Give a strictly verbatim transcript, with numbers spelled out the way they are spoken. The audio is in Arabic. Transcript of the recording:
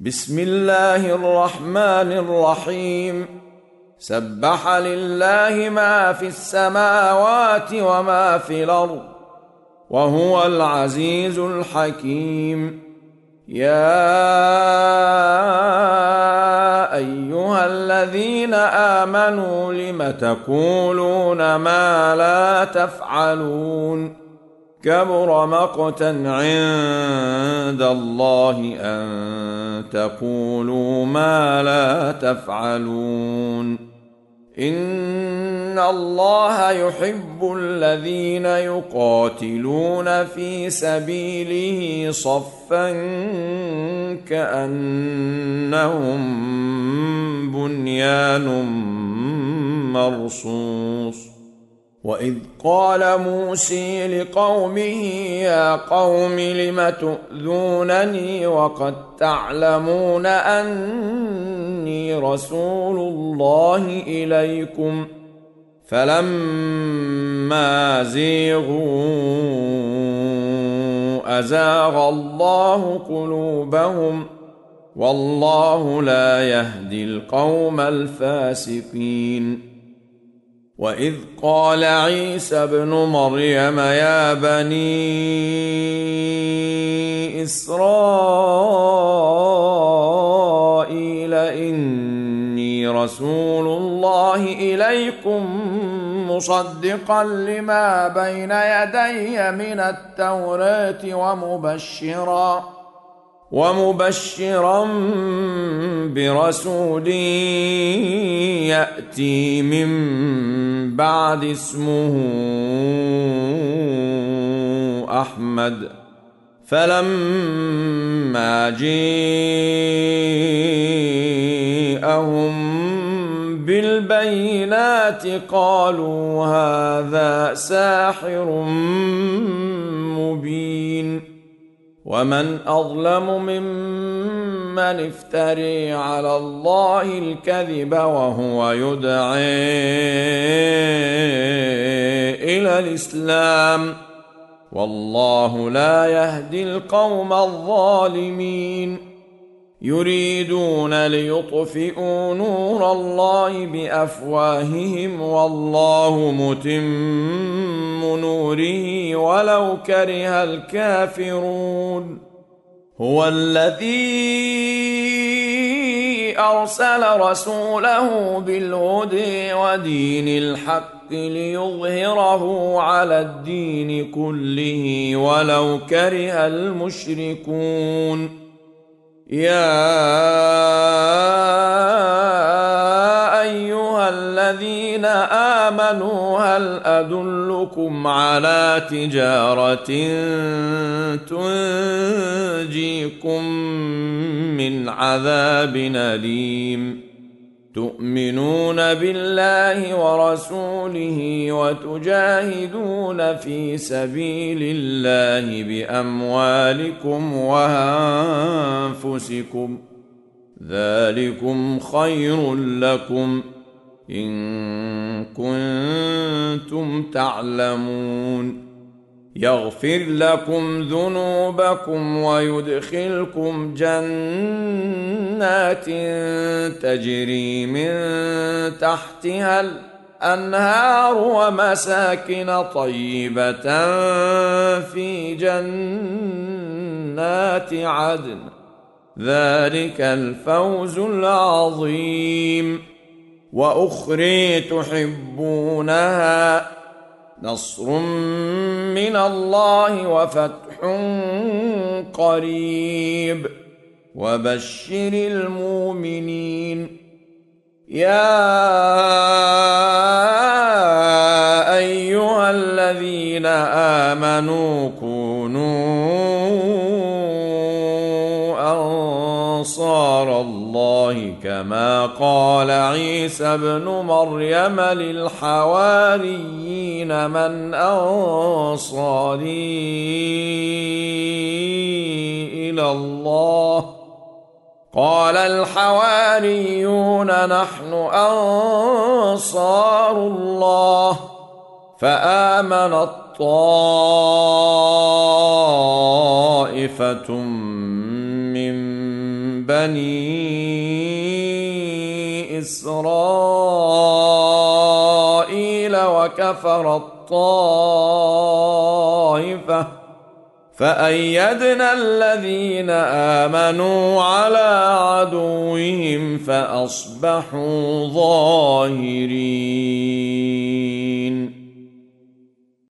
بسم الله الرحمن الرحيم. سبح لله ما في السماوات وما في الأرض وهو العزيز الحكيم. يا أيها الذين آمنوا لم تقولون ما لا تفعلون؟ كبر مقتا عند الله أن تقولوا ما لا تفعلون. إن الله يحب الذين يقاتلون في سبيله صفا كأنهم بنيان مرصوص. وإذ قال موسى لقومه يا قوم لم تؤذونني وقد تعلمون أني رسول الله إليكم فلما زيغوا أزاغ الله قلوبهم والله لا يهدي القوم الفاسقين. وإذ قال عيسى ابن مريم يا بني إسرائيل إني رسول الله إليكم مصدقا لما بين يدي من التوراة ومبشرا ومبشرا برسول يأتي من بعد اسمه أحمد. فلما جاءهم بالبينات قالوا هذا ساحر مبين. ومن أظلم ممن افتري على الله الكذب وهو يدعي إلى الإسلام والله لا يهدي القوم الظالمين. يريدون ليطفئوا نور الله بأفواههم والله متم نوره ولو كره الكافرون. هو الذي أرسل رسوله بالهدى ودين الحق ليظهره على الدين كله ولو كره المشركون. يا أيها الذين آمنوا هل أدلكم على تجارة تنجيكم من عذاب أليم؟ تؤمنون بالله ورسوله وتجاهدون في سبيل الله بأموالكم وأنفسكم ذلكم خير لكم إن كنتم تعلمون. يغفر لكم ذنوبكم ويدخلكم جنات تجري من تحتها الأنهار ومساكن طيبة في جنات عدن ذلك الفوز العظيم. وأخرى تحبونها نصر من الله وفتح قريب وبشر المؤمنين. يا أيها الذين آمنوا كونوا أنصار الله كما قال عيسى ابن مريم للحواريين من أنصاري إلى الله؟ قال الحواريون نحن أنصار الله. فآمنت طائفة من بني إسرائيل وكفر الطائفة فأيدنا الذين آمنوا على عدوهم فأصبحوا ظاهرين.